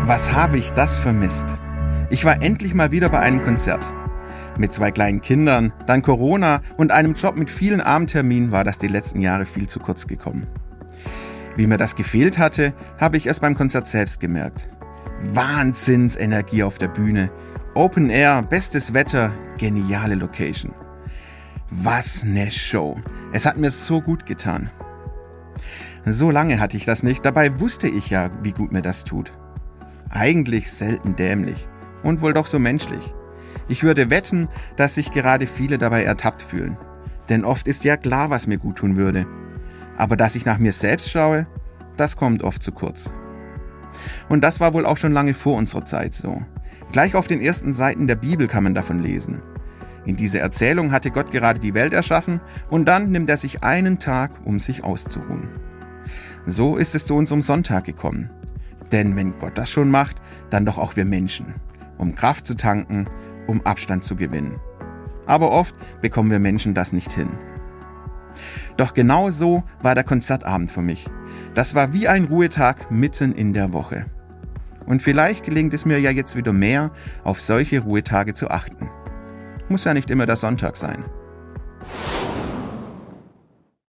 Was habe ich das vermisst? Ich war endlich mal wieder bei einem Konzert. Mit 2 kleinen Kindern, dann Corona und einem Job mit vielen Abendterminen war das die letzten Jahre viel zu kurz gekommen. Wie mir das gefehlt hatte, habe ich erst beim Konzert selbst gemerkt. Wahnsinnsenergie auf der Bühne, Open Air, bestes Wetter, geniale Location. Was ne Show! Es hat mir so gut getan. So lange hatte ich das nicht, dabei wusste ich ja, wie gut mir das tut. Eigentlich selten dämlich und wohl doch so menschlich. Ich würde wetten, dass sich gerade viele dabei ertappt fühlen. Denn oft ist ja klar, was mir gut tun würde. Aber dass ich nach mir selbst schaue, das kommt oft zu kurz. Und das war wohl auch schon lange vor unserer Zeit so. Gleich auf den ersten Seiten der Bibel kann man davon lesen. In dieser Erzählung hatte Gott gerade die Welt erschaffen und dann nimmt er sich einen Tag, um sich auszuruhen. So ist es zu unserem Sonntag gekommen. Denn wenn Gott das schon macht, dann doch auch wir Menschen. Um Kraft zu tanken, um Abstand zu gewinnen. Aber oft bekommen wir Menschen das nicht hin. Doch genau so war der Konzertabend für mich. Das war wie ein Ruhetag mitten in der Woche. Und vielleicht gelingt es mir ja jetzt wieder mehr, auf solche Ruhetage zu achten. Muss ja nicht immer der Sonntag sein.